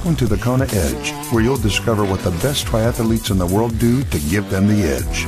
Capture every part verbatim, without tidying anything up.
Welcome to the Kona Edge, where you'll discover what the best triathletes in the world do to give them the edge.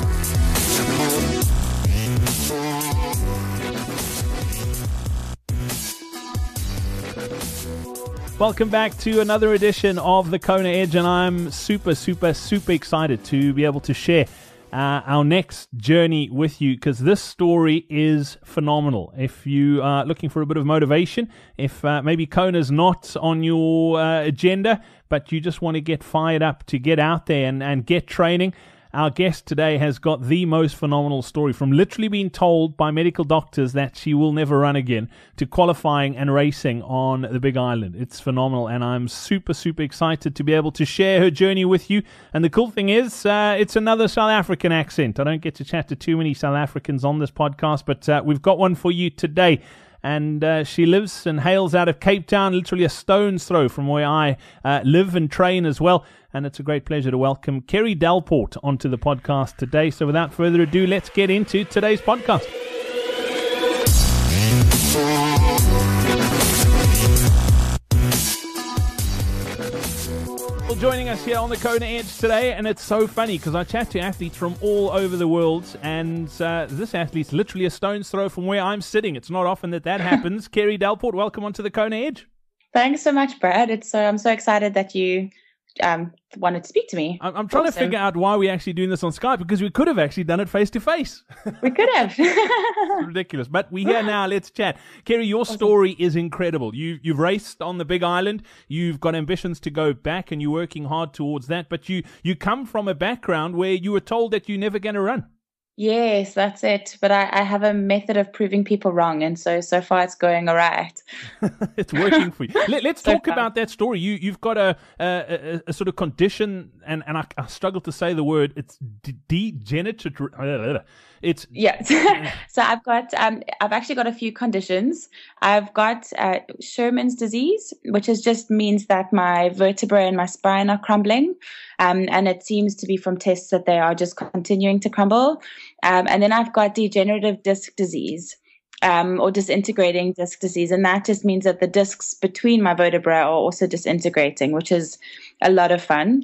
Welcome back to another edition of the Kona Edge, and I'm super, super, super excited to be able to share Uh, our next journey with you, because this story is phenomenal. If you are looking for a bit of motivation, if uh, maybe Kona's not on your uh, agenda, but you just want to get fired up to get out there and, and get training, our guest today has got the most phenomenal story, from literally being told by medical doctors that she will never run again to qualifying and racing on the Big Island. It's phenomenal, and I'm super, super excited to be able to share her journey with you. And the cool thing is, uh, it's another South African accent. I don't get to chat to too many South Africans on this podcast, but uh, we've got one for you today. And uh, she lives and hails out of Cape Town, literally a stone's throw from where I uh, live and train as well. And it's a great pleasure to welcome Kerry Delport onto the podcast today. So without further ado, let's get into today's podcast. Well, joining us here on the Kona Edge today, and it's so funny because I chat to athletes from all over the world, and uh, this athlete's literally a stone's throw from where I'm sitting. It's not often that that happens. Kerry Delport, welcome onto the Kona Edge. Thanks so much, Brad. It's so I'm so excited that you um, wanted to speak to me. I'm, I'm trying awesome. to figure out why we're actually doing this on Skype, because we could have actually done it face to face. We could have. It's ridiculous. But we're here now. Let's chat. Kerry, your awesome. story is incredible. You, you've raced on the Big Island. You've got ambitions to go back, and you're working hard towards that. But you, you come from a background where you were told that you're never going to run. Yes, that's it. But I, I have a method of proving people wrong, and so so far it's going all right. It's working for you. Let, let's so talk far. about that story. You you've got a a, a, a sort of condition, and and I, I struggle to say the word. It's de- degenerative. It's yeah. So I've got um I've actually got a few conditions. I've got uh, Sherman's disease, which is just means that my vertebrae and my spine are crumbling, um and it seems to be from tests that they are just continuing to crumble. Um, and then I've got degenerative disc disease, um, or disintegrating disc disease. And that just means that the discs between my vertebrae are also disintegrating, which is a lot of fun.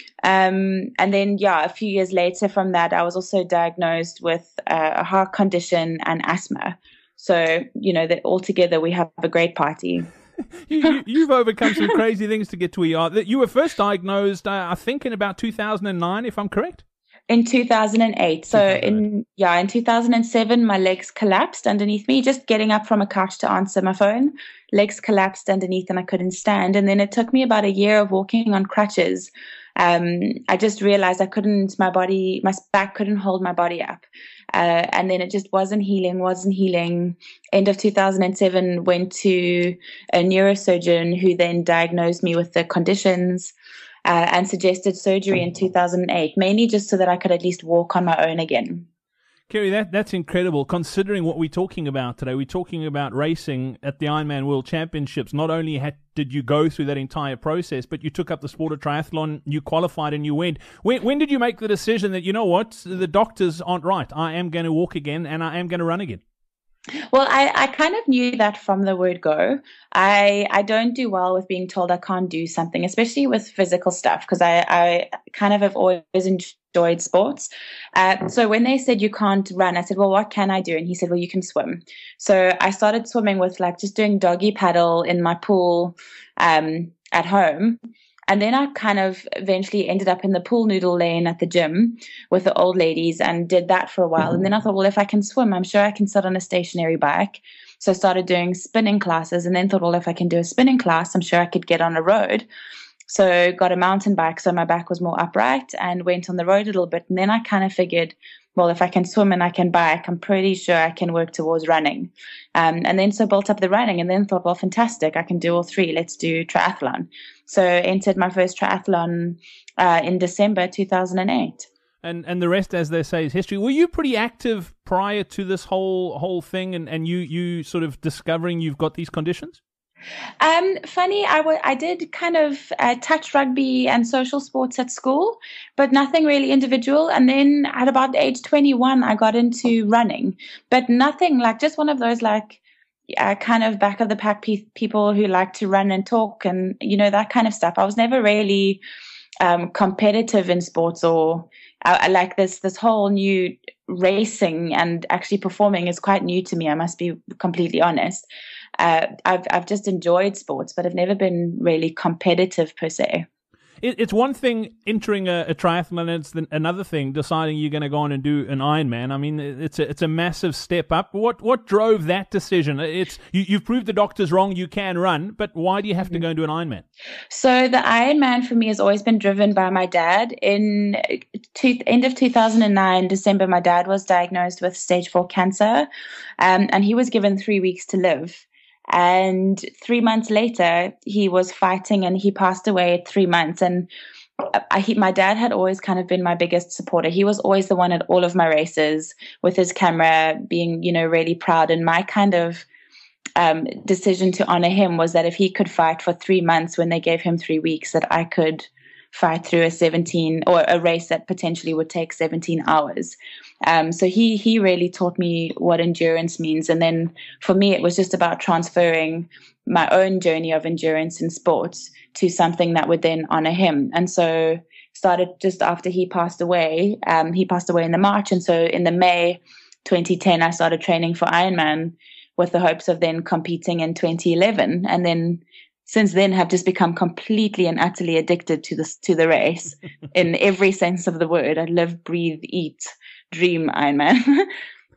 Um, and then, yeah, a few years later from that, I was also diagnosed with uh, a heart condition and asthma. So, you know, that altogether we have a great party. you, you, you've overcome some crazy things to get to where you are. You were first diagnosed, uh, I think, in about two thousand nine, if I'm correct? In two thousand eight. So in, yeah, in two thousand seven, my legs collapsed underneath me, just getting up from a couch to answer my phone. Legs collapsed underneath and I couldn't stand. And then it took me about a year of walking on crutches. Um, I just realized I couldn't, my body, my back couldn't hold my body up. Uh, and then it just wasn't healing, wasn't healing. End of two thousand seven, went to a neurosurgeon who then diagnosed me with the conditions. Uh, and suggested surgery in two thousand eight, mainly just so that I could at least walk on my own again. Kerry, that, that's incredible, considering what we're talking about today. We're talking about racing at the Ironman World Championships. Not only had, did you go through that entire process, but you took up the sport of triathlon, you qualified and you went. When, when did you make the decision that, you know what, the doctors aren't right, I am going to walk again and I am going to run again? Well, I, I kind of knew that from the word go. I I don't do well with being told I can't do something, especially with physical stuff, because I, I kind of have always enjoyed sports. Uh, so when they said you can't run, I said, well, what can I do? And he said, well, you can swim. So I started swimming with like just doing doggy paddle in my pool um, at home. And then I kind of eventually ended up in the pool noodle lane at the gym with the old ladies and did that for a while. And then I thought, well, if I can swim, I'm sure I can sit on a stationary bike. So I started doing spinning classes and then thought, well, if I can do a spinning class, I'm sure I could get on a road. So got a mountain bike so my back was more upright and went on the road a little bit. And then I kind of figured, well, if I can swim and I can bike, I'm pretty sure I can work towards running. Um, and then so built up the running and then thought, well, fantastic, I can do all three. Let's do triathlon. So entered my first triathlon uh, in December two thousand eight. And and the rest, as they say, is history. Were you pretty active prior to this whole whole thing and, and you, you sort of discovering you've got these conditions? Um, funny, I, w- I did kind of uh, touch rugby and social sports at school, but nothing really individual. And then at about age twenty-one, I got into running, but nothing like just one of those like uh, kind of back of the pack pe- people who like to run and talk and, you know, that kind of stuff. I was never really um, competitive in sports, or I, I like this, this whole new racing and actually performing is quite new to me. I must be completely honest. Uh, I've, I've just enjoyed sports, but I've never been really competitive per se. It's one thing entering a, a triathlon, and it's another thing deciding you're going to go on and do an Ironman. I mean, it's a, it's a massive step up. What what drove that decision? It's you, you've proved the doctors wrong. You can run, but why do you have to go and do an Ironman? So the Ironman for me has always been driven by my dad. In two, end of two thousand nine, December, my dad was diagnosed with stage four cancer, um, and he was given three weeks to live. And three months later, he was fighting and he passed away at three months. And I, he, my dad had always kind of been my biggest supporter. He was always the one at all of my races with his camera, being, you know, really proud. And my kind of um, decision to honor him was that if he could fight for three months when they gave him three weeks, that I could fight through a seventeen or a race that potentially would take seventeen hours. Um, so he he really taught me what endurance means. And then for me, it was just about transferring my own journey of endurance in sports to something that would then honor him. And so started just after he passed away. Um, he passed away in the March. And so in the May twenty ten, I started training for Ironman with the hopes of then competing in twenty eleven. And then since then have just become completely and utterly addicted to this, to the race in every sense of the word. I live, breathe, eat, dream Ironman.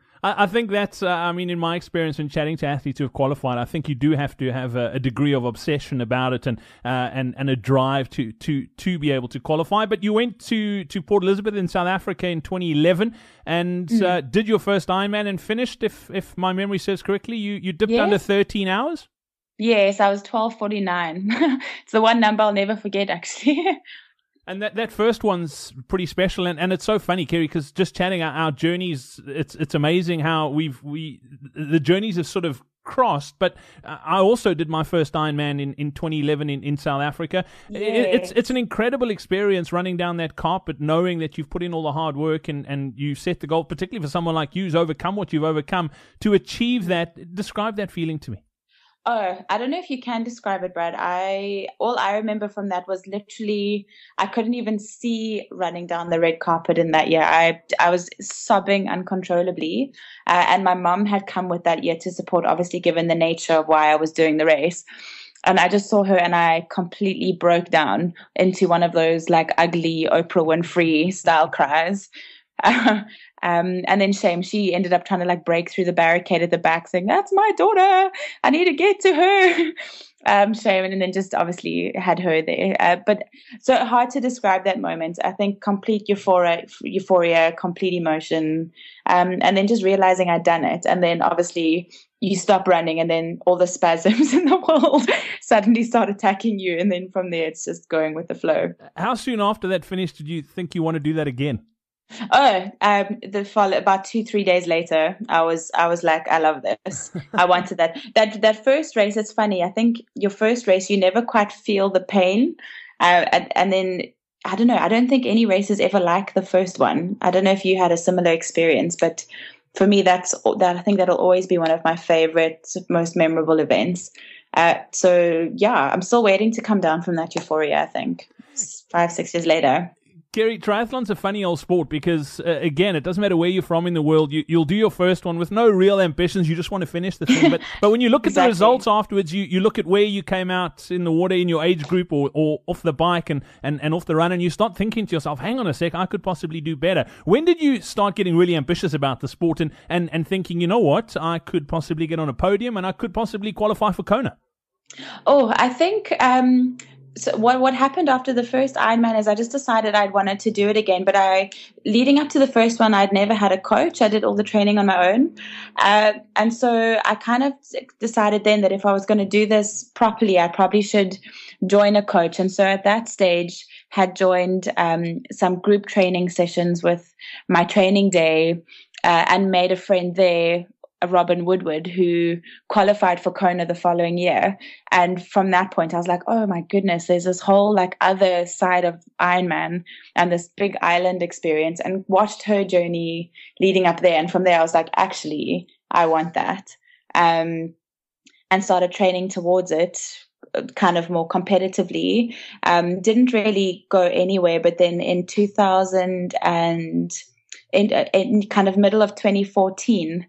I think that's, uh, I mean, in my experience in chatting to athletes who have qualified, I think you do have to have a, a degree of obsession about it and uh, and and a drive to to to be able to qualify. But you went to, to Port Elizabeth in South Africa in twenty eleven and mm. uh, did your first Ironman and finished, if if my memory serves correctly, you, you dipped yes. under thirteen hours? Yes, I was twelve forty-nine. It's the one number I'll never forget, actually. And that, that first one's pretty special, and, and it's so funny, Kerry, because just chatting our, our journeys, it's it's amazing how we've we the journeys have sort of crossed. But I also did my first Ironman in, in twenty eleven in, in South Africa. Yes. It, it's it's an incredible experience running down that carpet, knowing that you've put in all the hard work and, and you set the goal, particularly for someone like you who's overcome what you've overcome to achieve that. Describe that feeling to me. Oh, I don't know if you can describe it, Brad. I all I remember from that was literally I couldn't even see running down the red carpet in that year. I I was sobbing uncontrollably, uh, and my mum had come with that year to support, obviously given the nature of why I was doing the race. And I just saw her and I completely broke down into one of those like ugly Oprah Winfrey style cries. Uh, um, and then Shame, she ended up trying to like break through the barricade at the back saying, "That's my daughter. I need to get to her." Um, Shame, and then just obviously had her there. Uh, but so hard to describe that moment. I think complete euphoria, euphoria, complete emotion. Um, and then just realizing I'd done it. And then obviously you stop running and then all the spasms in the world suddenly start attacking you. And then from there, it's just going with the flow. How soon after that finish did you think you want to do that again? Oh, um, the follow about two, three days later, I was, I was like, I love this. I wanted that. That, that first race, it's funny. I think your first race, you never quite feel the pain. Uh, and, and then, I don't know, I don't think any race is ever like the first one. I don't know if you had a similar experience, but for me, that's, that, I think that'll always be one of my favorite, most memorable events. Uh, so yeah, I'm still waiting to come down from that euphoria, I think. It's five, six years later. Kerry, triathlon's a funny old sport because, uh, again, it doesn't matter where you're from in the world. You, you'll do your first one with no real ambitions. You just want to finish the thing. But but when you look at exactly. the results afterwards, you, you look at where you came out in the water in your age group or, or off the bike and, and, and off the run, and you start thinking to yourself, hang on a sec, I could possibly do better. When did you start getting really ambitious about the sport and, and, and thinking, you know what, I could possibly get on a podium and I could possibly qualify for Kona? Oh, I think... Um So what what happened after the first Ironman is I just decided I'd wanted to do it again. But I, leading up to the first one, I'd never had a coach. I did all the training on my own. Uh, and so I kind of decided then that if I was going to do this properly, I probably should join a coach. And so at that stage, had joined um, some group training sessions with my training day uh, and made a friend there, Robin Woodward, who qualified for Kona the following year. And from that point, I was like, oh my goodness, there's this whole like other side of Ironman and this big island experience, and watched her journey leading up there. And from there, I was like, actually, I want that. Um, and started training towards it kind of more competitively. Um, didn't really go anywhere, but then in two thousand and in, in kind of middle of twenty fourteen,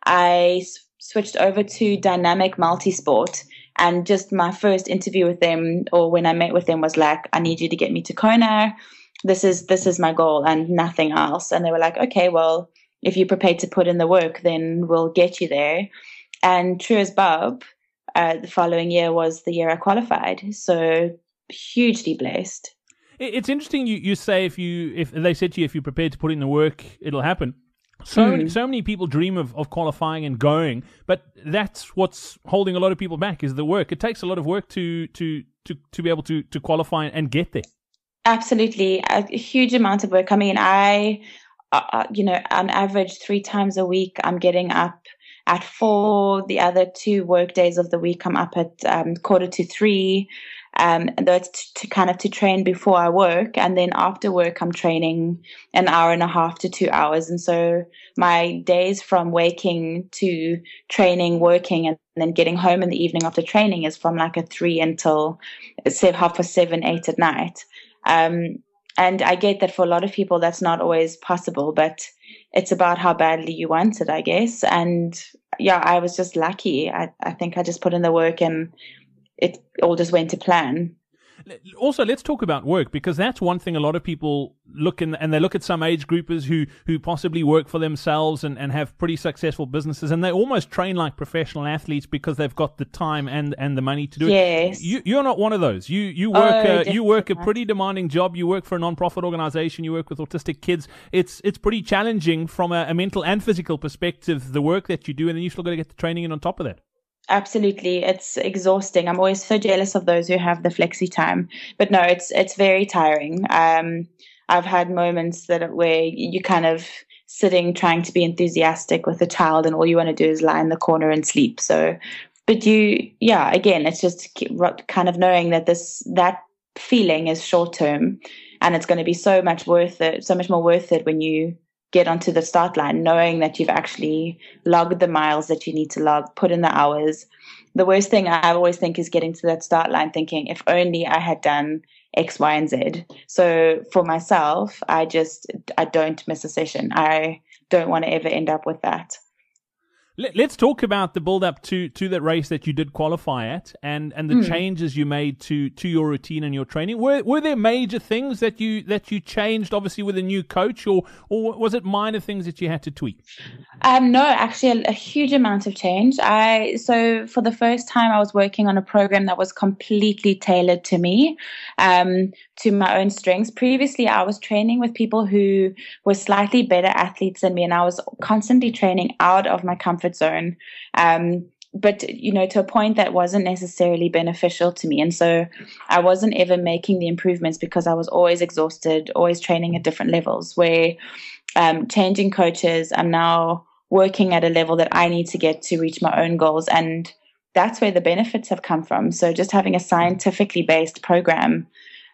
I s- switched over to Dynamic Multisport. And just my first interview with them, or when I met with them, was like, I need you to get me to Kona. This is this is my goal and nothing else. And they were like, okay, well, if you're prepared to put in the work, then we'll get you there. And true as Bob, uh, the following year was the year I qualified. So hugely blessed. It's interesting you, you say if you if they said to you if you're prepared to put in the work, it'll happen. So Mm. many, so many people dream of, of qualifying and going, but that's what's holding a lot of people back is the work. It takes a lot of work to to to, to be able to, to qualify and get there. Absolutely. A huge amount of work. I mean, I, uh, you know, on average, three times a week, I'm getting up at four. The other two work days of the week, I'm up at um, quarter to three. Um, and that's to, to kind of to train before I work. And then after work, I'm training an hour and a half to two hours. And so my days from waking to training, working, and then getting home in the evening after training is from like a three until say half past seven, eight at night. Um, and I get that for a lot of people, that's not always possible, but it's about how badly you want it, I guess. And yeah, I was just lucky. I, I think I just put in the work and it all just went to plan. Also, let's talk about work, because that's one thing a lot of people look in, and they look at some age groupers who, who possibly work for themselves and, and have pretty successful businesses, and they almost train like professional athletes because they've got the time and, and the money to do it. Yes. You, you're not one of those. You you work Oh, uh, you work a definitely. pretty demanding job. You work for a non-profit organization. You work with autistic kids. It's it's pretty challenging from a, a mental and physical perspective, the work that you do, and then you still got to get the training in on top of that. Absolutely. It's exhausting. I'm always so jealous of those who have the flexi time. But no, it's it's very tiring. Um, I've had moments that where you kind of sitting trying to be enthusiastic with a child and all you want to do is lie in the corner and sleep. So, but you, yeah, again, it's just kind of knowing that this, that feeling is short term and it's going to be so much worth it, so much more worth it when you get onto the start line, knowing that you've actually logged the miles that you need to log, put in the hours. The worst thing I always think is getting to that start line thinking, if only I had done X, Y, and Z. So for myself, I just, I don't miss a session. I don't want to ever end up with that. Let- Let's talk about the build-up to, to that race that you did qualify at, and, and the Mm. changes you made to, to your routine and your training. Were were there major things that you that you changed, obviously with a new coach, or or was it minor things that you had to tweak? Um, no, actually, a, a huge amount of change. I so for the first time, I was working on a program that was completely tailored to me, um, to my own strengths. Previously, I was training with people who were slightly better athletes than me, and I was constantly training out of my comfort zone. Um, but, you know, to a point that wasn't necessarily beneficial to me. And so I wasn't ever making the improvements because I was always exhausted, always training at different levels, where um, changing coaches, I'm now working at a level that I need to get to reach my own goals. And that's where the benefits have come from. So just having a scientifically based program,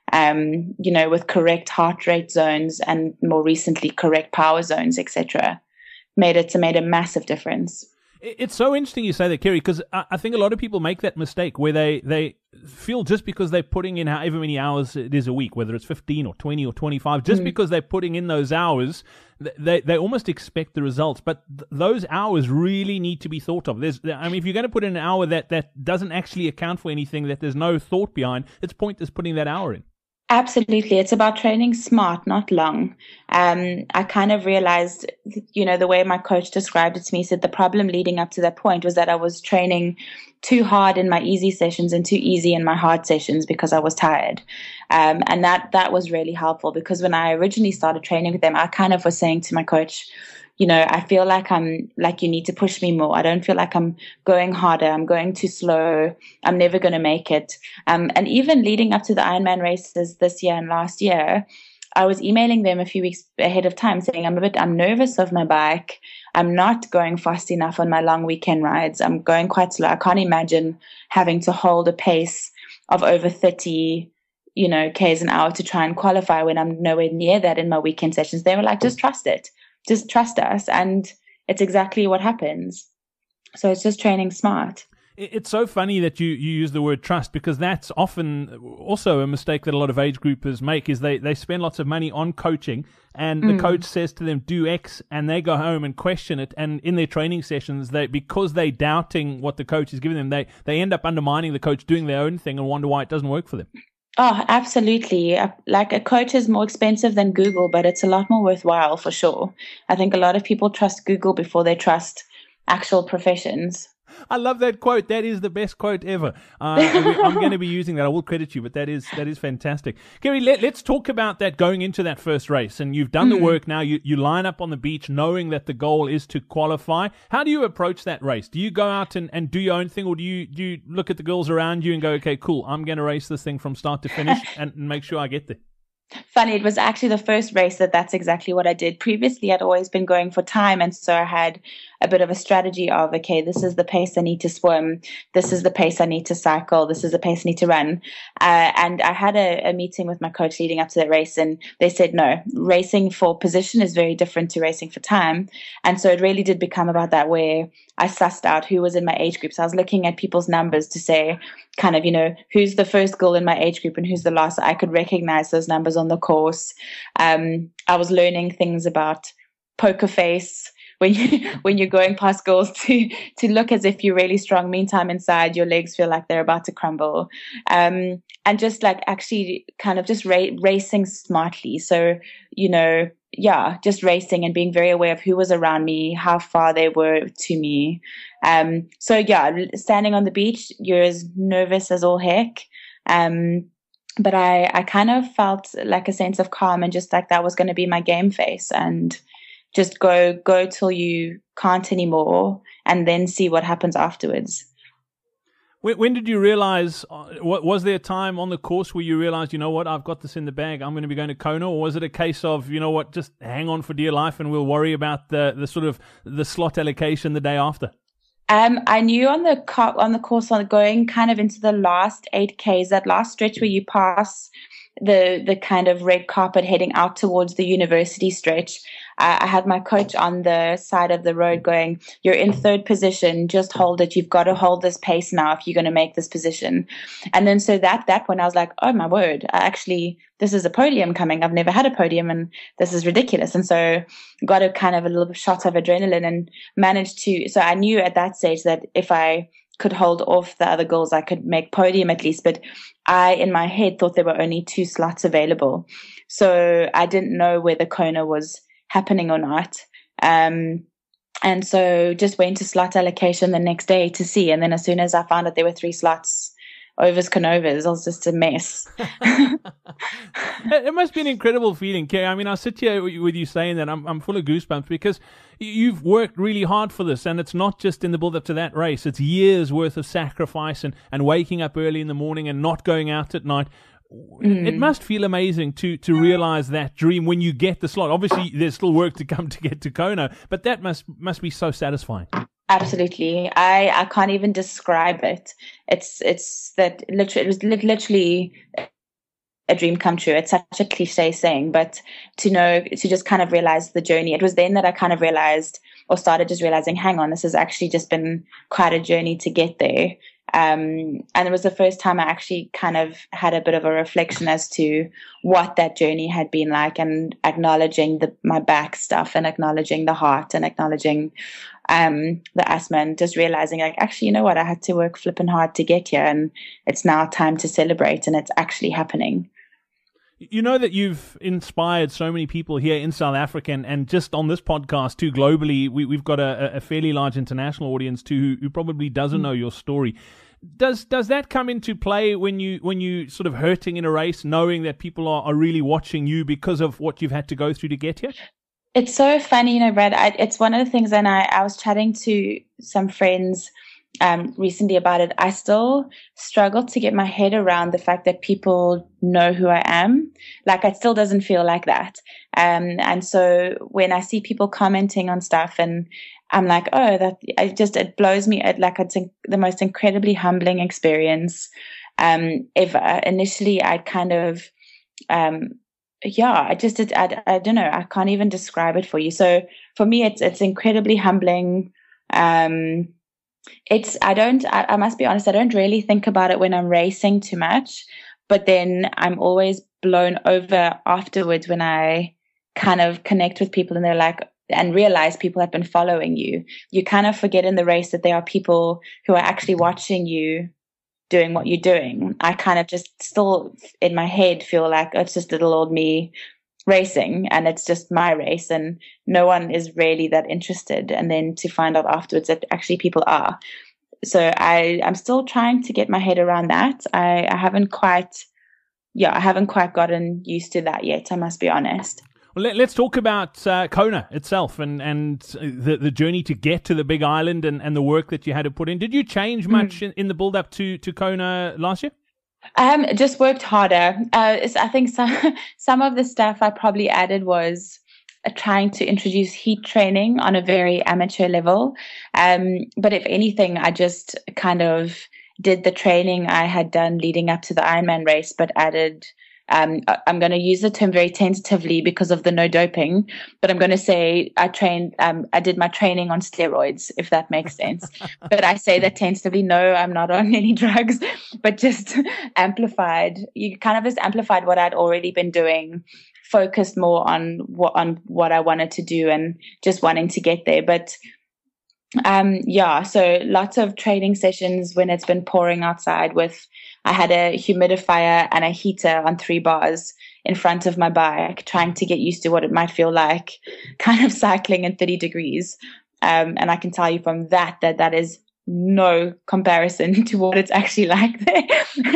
um, you know, with correct heart rate zones and more recently correct power zones, et cetera, made it made a massive difference. It's so interesting you say that, Kerry, because I I think a lot of people make that mistake where they, they feel just because they're putting in however many hours it is a week, whether it's fifteen or twenty or twenty-five, just Mm. because they're putting in those hours, th- they they almost expect the results. But th- those hours really need to be thought of. There's, I mean, if you're going to put in an hour that, that doesn't actually account for anything, that there's no thought behind, it's pointless putting that hour in. Absolutely. It's about training smart, not long. Um, I kind of realized, you know, the way my coach described it to me, he said the problem leading up to that point was that I was training too hard in my easy sessions and too easy in my hard sessions because I was tired. Um, and that, that was really helpful because when I originally started training with them, I kind of was saying to my coach, you know, I feel like I'm like, you need to push me more. I don't feel like I'm going harder. I'm going too slow. I'm never going to make it. Um, and even leading up to the Ironman races this year and last year, I was emailing them a few weeks ahead of time saying, I'm a bit, I'm nervous of my bike. I'm not going fast enough on my long weekend rides. I'm going quite slow. I can't imagine having to hold a pace of over thirty, you know, Ks an hour to try and qualify when I'm nowhere near that in my weekend sessions. They were like, just trust it. Just trust us. And it's exactly what happens. So it's just training smart. It's so funny that you, you use the word trust, because that's often also a mistake that a lot of age groupers make, is they, they spend lots of money on coaching, and the mm. coach says to them, do X, and they go home and question it. And in their training sessions, they because they're doubting what the coach is giving them, they, they end up undermining the coach, doing their own thing, and wonder why it doesn't work for them. Oh, absolutely. Like, a coach is more expensive than Google, but it's a lot more worthwhile for sure. I think a lot of people trust Google before they trust actual professions. I love that quote. That is the best quote ever. Uh, I'm going to be using that. I will credit you, but that is that is fantastic. Kerry, let, let's talk about that going into that first race. And you've done mm. the work now. You, you line up on the beach knowing that the goal is to qualify. How do you approach that race? Do you go out and, and do your own thing, or do you, do you look at the girls around you and go, okay, cool, I'm going to race this thing from start to finish and make sure I get there? Funny, it was actually the first race that that's exactly what I did. Previously, I'd always been going for time, and so I had a bit of a strategy of, okay, this is the pace I need to swim, this is the pace I need to cycle, this is the pace I need to run. Uh, and I had a, a meeting with my coach leading up to that race, and they said, no, racing for position is very different to racing for time. And so it really did become about that, where I sussed out who was in my age group. So I was looking at people's numbers to say, kind of, you know, who's the first girl in my age group and who's the last. I could recognize those numbers on the course. Um, I was learning things about poker face, when you when you're going past girls, to to look as if you're really strong. Meantime, inside your legs feel like they're about to crumble. Um, and just like actually kind of just ra- racing smartly. So, you know, yeah, just racing and being very aware of who was around me, how far they were to me. Um, so yeah, standing on the beach, you're as nervous as all heck. Um, but I, I kind of felt like a sense of calm, and just like that was going to be my game face, and just go, go till you can't anymore, and then see what happens afterwards. When, when did you realize, uh, what, was there a time on the course where you realized, you know what, I've got this in the bag, I'm going to be going to Kona? Or was it a case of, you know what, just hang on for dear life and we'll worry about the, the sort of the slot allocation the day after? Um, I knew on the car, on the course, on going kind of into the last eight Ks, that last stretch where you pass the the kind of red carpet heading out towards the university stretch, uh, I had my coach on the side of the road going, you're in third position, just hold it. You've got to hold this pace now if you're going to make this position. And then so that that when I was like, oh my word, I actually, this is a podium coming. I've never had a podium, and this is ridiculous. And so got a kind of a little shot of adrenaline and managed to, so I knew at that stage that if I could hold off the other girls, I could make podium at least. But I, in my head, thought there were only two slots available. So I didn't know whether Kona was happening or not. Um, and so just went to slot allocation the next day to see. And then as soon as I found out there were three slots, overs canovas, I was just a mess. It must be an incredible feeling, Kerry. I mean, I sit here with you saying that, I'm I'm full of goosebumps, because you've worked really hard for this, and it's not just in the build up to that race. It's years worth of sacrifice and, and waking up early in the morning and not going out at night. Mm. It must feel amazing to to realize that dream when you get the slot. Obviously, there's still work to come to get to Kona, but that must must be so satisfying. Absolutely. I, I can't even describe it. It's it's that literally, it was literally a dream come true. It's such a cliche saying, but to know, to just kind of realize the journey. It was then that I kind of realized, or started just realizing, hang on, this has actually just been quite a journey to get there. Um, and it was the first time I actually kind of had a bit of a reflection as to what that journey had been like, and acknowledging the, my back stuff, and acknowledging the heart, and acknowledging um, the asthma, and just realizing, like, actually, you know what, I had to work flipping hard to get here, and it's now time to celebrate, and it's actually happening. You know that you've inspired so many people here in South Africa, and, and just on this podcast too, globally, we, we've got a, a fairly large international audience too, who, who probably doesn't know your story. Does does that come into play when you when you sort of hurting in a race, knowing that people are, are really watching you because of what you've had to go through to get here? It's so funny, you know, Brad. I, it's one of the things, and I, I was chatting to some friends um, recently about it. I still struggle to get my head around the fact that people know who I am. Like, it still doesn't feel like that. Um, and so when I see people commenting on stuff, and I'm like, oh, that it just, it blows me. It, like, it's the most incredibly humbling experience um, ever. Initially, I kind of, um, yeah, I just, it, I, I don't know, I can't even describe it for you. So for me, it's it's incredibly humbling. Um, It's, I don't, I, I must be honest, I don't really think about it when I'm racing too much, but then I'm always blown over afterwards when I kind of connect with people and they're like, and realize people have been following you. You kind of forget in the race that there are people who are actually watching you doing what you're doing. I kind of just still in my head feel like it's just little old me racing and it's just my race and no one is really that interested. And then to find out afterwards that actually people are. So I, I'm still trying to get my head around that. I, I haven't quite, yeah, I haven't quite gotten used to that yet. I must be honest. Well, let, let's talk about uh, Kona itself and, and the, the journey to get to the Big Island and, and the work that you had to put in. Did you change much mm. in, in the build up to, to Kona last year? Um, just worked harder. Uh, I think some some of the stuff I probably added was uh, trying to introduce heat training on a very amateur level. Um, but if anything, I just kind of did the training I had done leading up to the Ironman race, but added. Um, I'm going to use the term very tentatively because of the no doping, but I'm going to say I trained, um, I did my training on steroids, if that makes sense. But I say that tentatively, no, I'm not on any drugs, but just amplified. You kind of just amplified what I'd already been doing, focused more on what, on what I wanted to do and just wanting to get there. But Um, yeah, so lots of training sessions when it's been pouring outside with, I had a humidifier and a heater on three bars in front of my bike, trying to get used to what it might feel like kind of cycling in thirty degrees. Um, and I can tell you from that, that that is no comparison to what it's actually like there.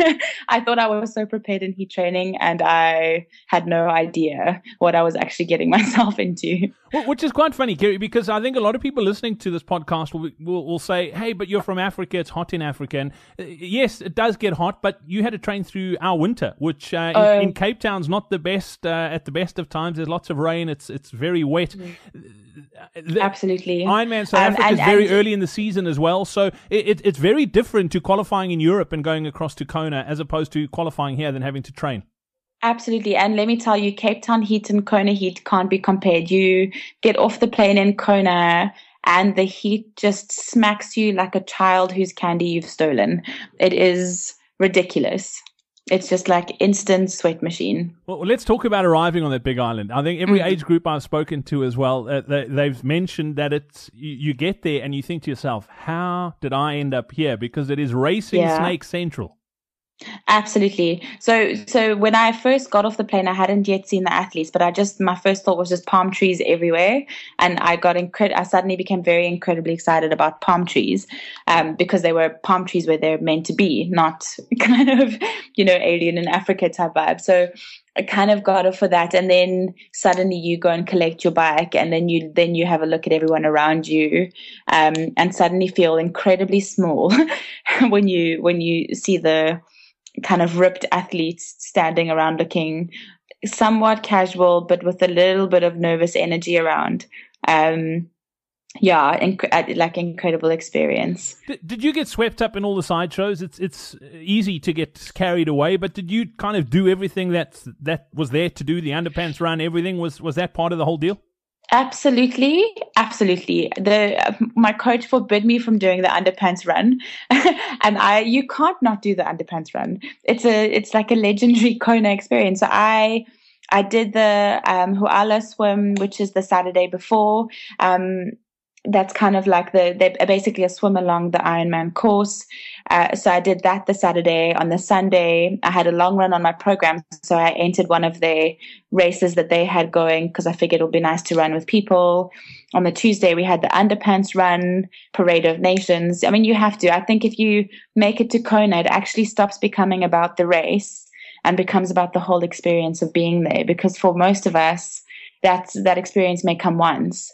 I thought I was so prepared in heat training and I had no idea what I was actually getting myself into. Well, which is quite funny, Kerry, because I think a lot of people listening to this podcast will, will, will say, hey, but you're from Africa, it's hot in Africa. And uh, yes, it does get hot, but you had to train through our winter, which uh, in, um, in Cape Town's not the best uh, at the best of times. There's lots of rain. It's it's very wet. Mm-hmm. Absolutely. Ironman South um, Africa is very and, early in the season as well. So it, it, it's very different to qualifying in Europe and going across to Kona as opposed to qualifying here than having to train. Absolutely. And let me tell you, Cape Town heat and Kona heat can't be compared. You get off the plane in Kona and the heat just smacks you like a child whose candy you've stolen. It is ridiculous. It's just like instant sweat machine. Well, let's talk about arriving on that Big Island. I think every mm-hmm. age group I've spoken to as well, uh, they, they've mentioned that it's you, you get there and you think to yourself, how did I end up here? Because it is racing yeah. snake central. Absolutely. So, so when I first got off the plane, I hadn't yet seen the athletes, but I just, my first thought was just palm trees everywhere. And I got incred- I suddenly became very incredibly excited about palm trees, um, because they were palm trees where they're meant to be, not kind of, you know, alien in Africa type vibe. So I kind of got off for that. And then suddenly you go and collect your bike and then you, then you have a look at everyone around you, um, and suddenly feel incredibly small when you, when you see the, kind of ripped athletes standing around looking somewhat casual, but with a little bit of nervous energy around. Um, yeah, inc- like incredible experience. Did, did you get swept up in all the side shows? It's it's easy to get carried away, but did you kind of do everything that that was there to do? The underpants run, everything was was that part of the whole deal? Absolutely, absolutely. The my coach forbid me from doing the underpants run, and I you can't not do the underpants run. It's a it's like a legendary Kona experience. So I I did the um, Huala swim, which is the Saturday before. Um, that's kind of like the they're basically a swim along the Ironman course. Uh, so I did that the Saturday. On the Sunday, I had a long run on my program, so I entered one of the races that they had going because I figured it would be nice to run with people. On the Tuesday, we had the underpants run, Parade of Nations. I mean, you have to. I think if you make it to Kona, it actually stops becoming about the race and becomes about the whole experience of being there. Because for most of us, that's that experience may come once.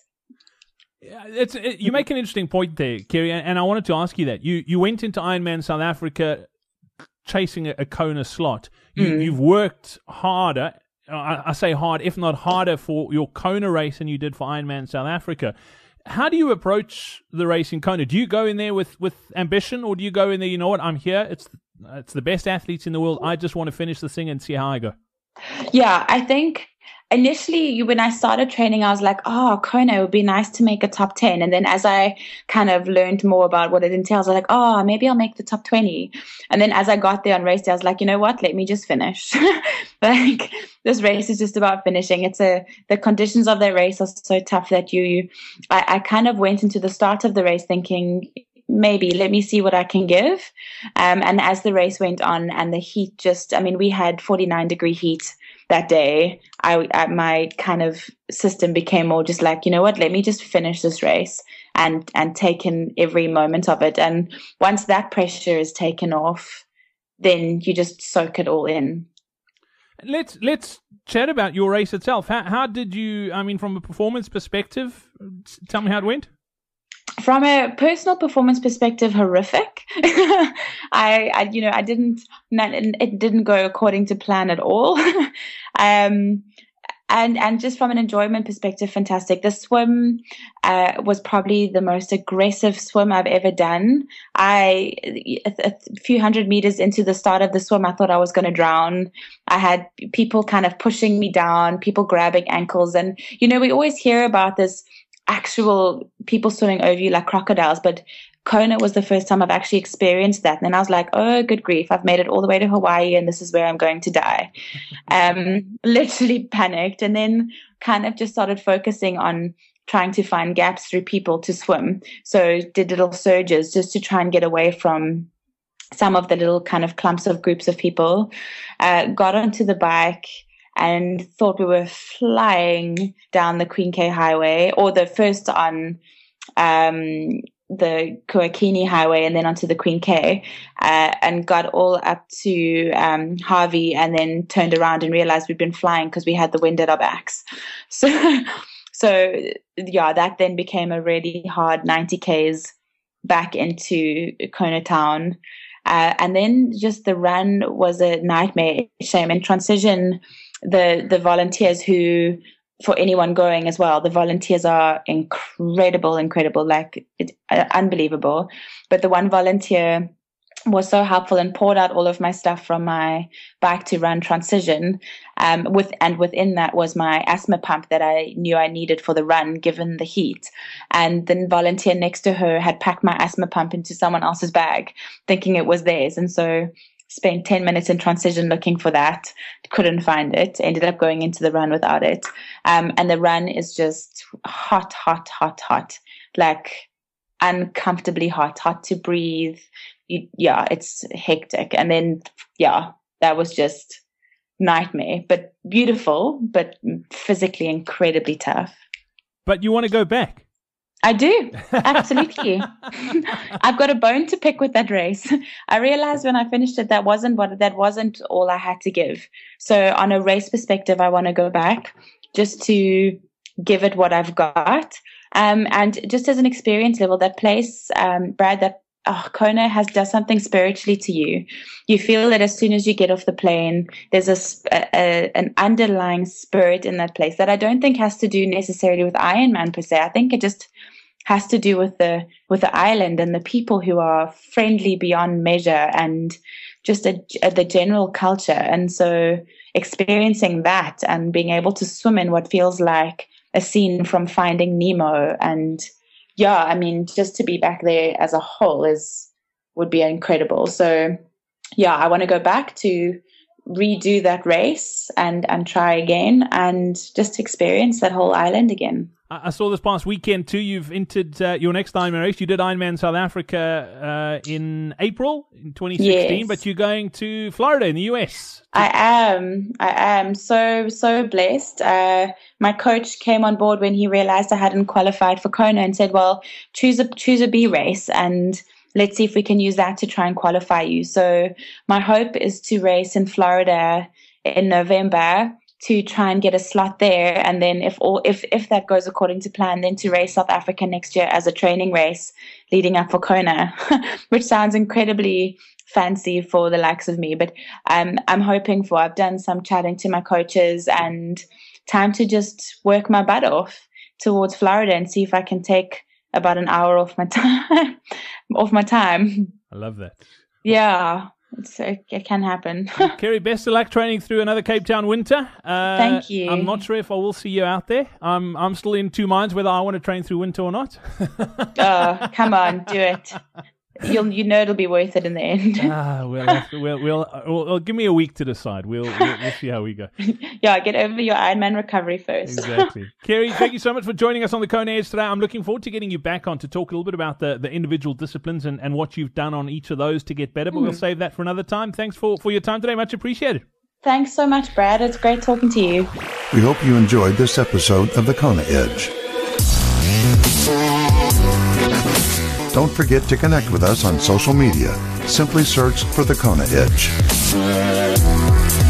It's, it, you make an interesting point there, Kerry, and I wanted to ask you that. You you went into Ironman South Africa chasing a, a Kona slot. You, mm. You've worked harder, I, I say hard, if not harder, for your Kona race than you did for Ironman South Africa. How do you approach the race in Kona? Do you go in there with, with ambition, or do you go in there, you know what, I'm here, it's, it's the best athletes in the world, I just want to finish this thing and see how I go? Yeah, I think initially, when I started training, I was like, oh, Kona, it would be nice to make a top ten. And then as I kind of learned more about what it entails, I was like, oh, maybe I'll make the top twenty. And then as I got there on race day, I was like, you know what, let me just finish. Like, this race is just about finishing. It's a, the conditions of that race are so tough that you, I, I kind of went into the start of the race thinking, maybe let me see what I can give. Um, and as the race went on and the heat just, I mean, we had forty-nine degree heat that day. I, I my kind of system became more just like, you know what, let me just finish this race and, and take in every moment of it. And once that pressure is taken off, then you just soak it all in. Let's let's chat about your race itself. How, how did you, I mean, from a performance perspective, tell me how it went. From a personal performance perspective, horrific. I, I, you know, I didn't, it didn't go according to plan at all. um, and, and just from an enjoyment perspective, fantastic. The swim, uh, was probably the most aggressive swim I've ever done. I, a, a few hundred meters into the start of the swim, I thought I was going to drown. I had people kind of pushing me down, people grabbing ankles. And, you know, we always hear about this actual people swimming over you like crocodiles, but Kona was the first time I've actually experienced that. And then I was like, oh, good grief, I've made it all the way to Hawaii and this is where I'm going to die. Um, literally panicked, and then kind of just started focusing on trying to find gaps through people to swim. So did little surges just to try and get away from some of the little kind of clumps of groups of people. Uh, got onto the bike and thought we were flying down the Queen K Highway, or the first on um, the Kuakini Highway and then onto the Queen K, uh, and got all up to um, Harvey, and then turned around and realized we'd been flying because we had the wind at our backs. So, so yeah, that then became a really hard ninety Ks back into Kona town. Uh, and then just the run was a nightmare. Shame. In transition, the the volunteers who, for anyone going as well, the volunteers are incredible, incredible, like it, uh, unbelievable. But the one volunteer was so helpful and poured out all of my stuff from my bike to run transition. Um, with and within that was my asthma pump that I knew I needed for the run, given the heat. And the volunteer next to her had packed my asthma pump into someone else's bag, thinking it was theirs. And so spent ten minutes in transition looking for that, couldn't find it, ended up going into the run without it. Um, and the run is just hot, hot, hot, hot, like uncomfortably hot, hot to breathe. You, yeah, it's hectic. And then, yeah, that was just nightmare, but beautiful, but physically incredibly tough. But you want to go back? I do. Absolutely. I've got a bone to pick with that race. I realized when I finished it, that wasn't what, that wasn't all I had to give. So on a race perspective, I want to go back just to give it what I've got. Um, and just as an experience level, that place, um, Brad, that Oh, Kona has does something spiritually to you. You feel that as soon as you get off the plane, there's a, a an underlying spirit in that place that I don't think has to do necessarily with Ironman per se. I think it just has to do with the with the island and the people who are friendly beyond measure, and just a, a, the general culture. And so experiencing that and being able to swim in what feels like a scene from Finding Nemo, and yeah, I mean, just to be back there as a whole is would be incredible. So, yeah, I want to go back to redo that race and, and try again and just experience that whole island again. I saw this past weekend too. You've entered uh, your next Ironman race. You did Ironman South Africa uh, in April in twenty sixteen, yes. But you're going to Florida in the U S. I am. I am so so blessed. Uh, my coach came on board when he realized I hadn't qualified for Kona and said, "Well, choose a choose a B race and let's see if we can use that to try and qualify you." So my hope is to race in Florida in November, to try and get a slot there, and then if all if if that goes according to plan, then to race South Africa next year as a training race leading up for Kona, which sounds incredibly fancy for the likes of me, but um, I'm hoping for. I've done some chatting to my coaches, and time to just work my butt off towards Florida and see if I can take about an hour off my time. off my time. I love that. Yeah. It's, it can happen. Kerry, best of luck training through another Cape Town winter. Uh, Thank you. I'm not sure if I will see you out there. I'm I'm still in two minds whether I want to train through winter or not. Oh, come on, do it. You'll you know it'll be worth it in the end. ah, we'll, have to, we'll, we'll, we'll, we'll give me a week to decide. We'll, we'll we'll see how we go. Yeah, get over your Ironman recovery first. Exactly. Kerry, thank you so much for joining us on the Kona Edge today. I'm looking forward to getting you back on to talk a little bit about the, the individual disciplines and, and what you've done on each of those to get better, but mm. we'll save that for another time. Thanks for, for your time today. Much appreciated. Thanks so much, Brad. It's great talking to you. We hope you enjoyed this episode of the Kona Edge. Don't forget to connect with us on social media. Simply search for the Kona Edge.